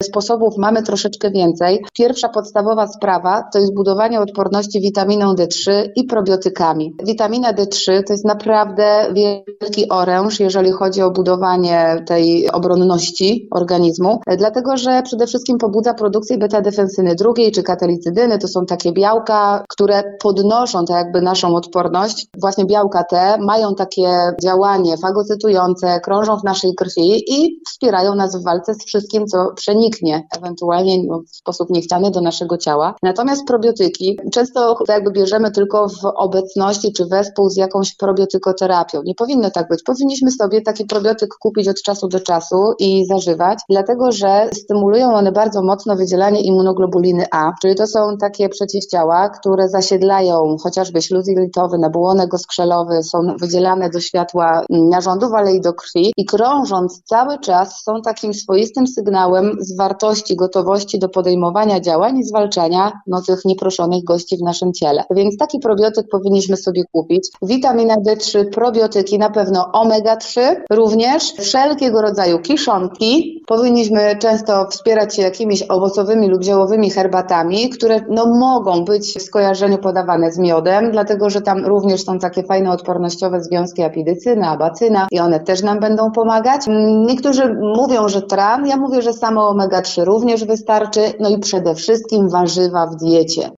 sposobów mamy troszeczkę więcej. Pierwsza podstawowa sprawa to jest budowanie odporności witaminą D3 i probiotykami. Witamina D3 to jest naprawdę wielki oręż, jeżeli chodzi o budowanie tej obronności organizmu, dlatego że przede wszystkim pobudza produkcję beta-defensyny drugiej czy katelicydyny. To są takie białka, które podnoszą tak jakby naszą odporność. Właśnie białka te mają takie działanie fagocytujące, krążą w naszej krwi i wspierają nas w walce z wszystkim, co przeniknie ewentualnie w sposób niechciany do naszego ciała. Natomiast probiotyki często jakby bierzemy tylko w obecności czy wespół z jakąś probiotykoterapią. Nie powinno tak być. Powinniśmy sobie taki probiotyk kupić od czasu do czasu i zażywać, dlatego że stymulują one bardzo mocno wydzielanie immunoglobuliny A, czyli to są takie przeciwciała, które zasiedlają chociażby śluz jelitowy, nabłonek oskrzelowy, są wydzielane do światła narządów, ale i do krwi i krążąc cały czas są takim swoistym sygnałem zwartości, gotowości do podejmowania działań i zwalczania tych nieproszonych gości w naszym ciele. Więc taki probiotyk powinniśmy sobie kupić. Witamina D3, probiotyki, na pewno omega-3, również wszelkiego rodzaju kiszonki. Powinniśmy często wspierać się jakimiś owocowymi lub ziołowymi herbatami, które mogą być w skojarzeniu podawane z miodem, dlatego że tam również są takie fajne odpornościowe związki apidycyna, abacyna i one też nam będą pomagać. Niektórzy mówią, że tran, ja mówię, że samo omega-3 również wystarczy, i przede wszystkim warzywa w diecie.